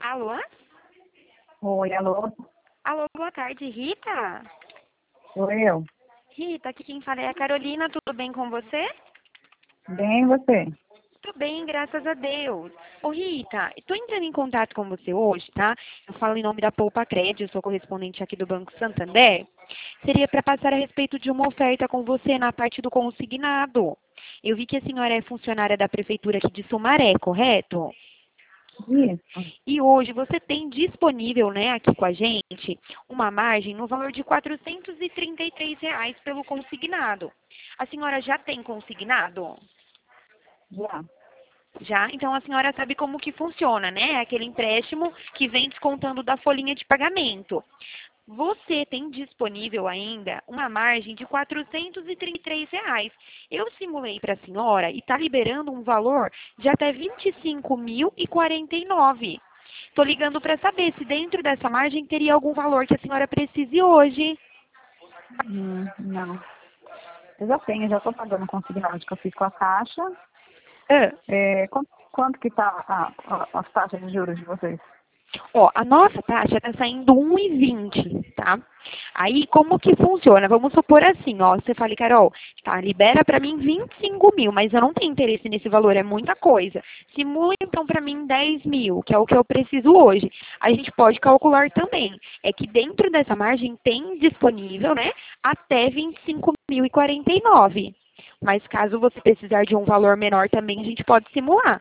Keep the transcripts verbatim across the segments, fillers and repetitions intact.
Alô? Oi, alô? Alô, boa tarde, Rita? Sou eu. Rita, aqui quem fala é a Carolina, tudo bem com você? Bem, e você? Tudo bem, graças a Deus. Ô Rita, estou entrando em contato com você hoje, tá? Eu falo em nome da Poupa Crédito, eu sou correspondente aqui do Banco Santander. Seria para passar a respeito de uma oferta com você na parte do consignado. Eu vi que a senhora é funcionária da Prefeitura aqui de Sumaré, correto? Isso. E hoje você tem disponível, né, aqui com a gente, uma margem no valor de quatrocentos e trinta e três reais pelo consignado. A senhora já tem consignado? Já. Já? Então a senhora sabe como que funciona, né? É aquele empréstimo que vem descontando da folhinha de pagamento. Você tem disponível ainda uma margem de quatrocentos e trinta e três reais. Eu simulei para a senhora e está liberando um valor de até vinte e cinco mil e quarenta e nove. Estou ligando para saber se dentro dessa margem teria algum valor que a senhora precise hoje. Hum, não. Eu já tenho, já estou pagando o consignado que eu fiz com a Caixa. Ah. É, quanto, quanto que está a, a, as taxas de juros de vocês? Ó, a nossa taxa está saindo um e vinte, tá? Aí, como que funciona? Vamos supor assim, ó, você fala, Carol, tá, libera para mim vinte e cinco mil, mas eu não tenho interesse nesse valor, é muita coisa. Simula então para mim dez mil, que é o que eu preciso hoje. A gente pode calcular também. É que dentro dessa margem tem disponível, né, até vinte e cinco mil e quarenta e nove. Mas caso você precisar de um valor menor também, a gente pode simular.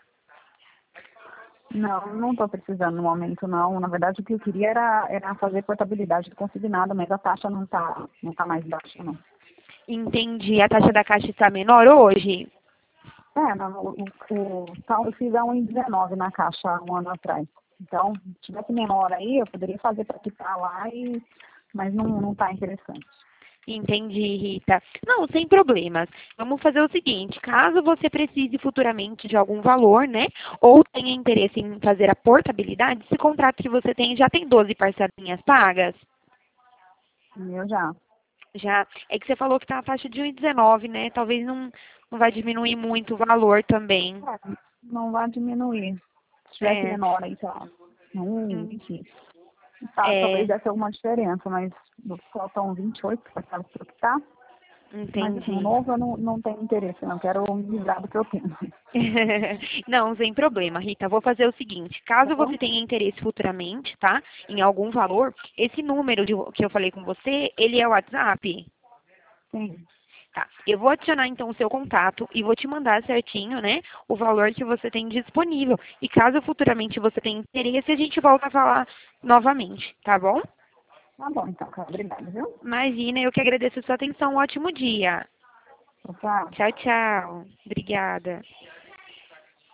Não, não estou precisando no momento, não. Na verdade, o que eu queria era, era fazer portabilidade do consignado, mas a taxa não está não tá mais baixa, não. Entendi. A taxa da Caixa está menor hoje? É, não, o, o, o, tal, eu fiz a um e dezenove na Caixa há um ano atrás. Então, se tivesse menor aí, eu poderia fazer para quitar lá, e, mas não não está interessante. Entendi, Rita. Não, sem problemas. Vamos fazer o seguinte, caso você precise futuramente de algum valor, né, ou tenha interesse em fazer a portabilidade, esse contrato que você tem já tem doze parcelinhas pagas? Eu já. Já. É que você falou que está a taxa de um e dezenove, né? Talvez não, não vai diminuir muito o valor também. É, não vai diminuir. Se tivesse É, menor aí, sei lá, um hum, vinte, tá, talvez é, desse alguma diferença, mas faltam vinte e oito para sabe o que tá. Mas assim, o entendi. novo eu não, não tenho interesse, não. Quero me livrar do que eu tenho. Não, sem problema, Rita. Vou fazer o seguinte: Tá caso bom? você tenha interesse futuramente, tá, em algum valor, esse número de- que eu falei com você, ele é o WhatsApp? Sim. Tá. Eu vou adicionar então o seu contato e vou te mandar certinho, né, o valor que você tem disponível. E caso futuramente você tenha interesse, a gente volta a falar novamente, tá bom? Tá bom, então, cara. Obrigada, viu? Imagina, eu que agradeço a sua atenção. Um ótimo dia. Tchau. Tchau, tchau. Obrigada.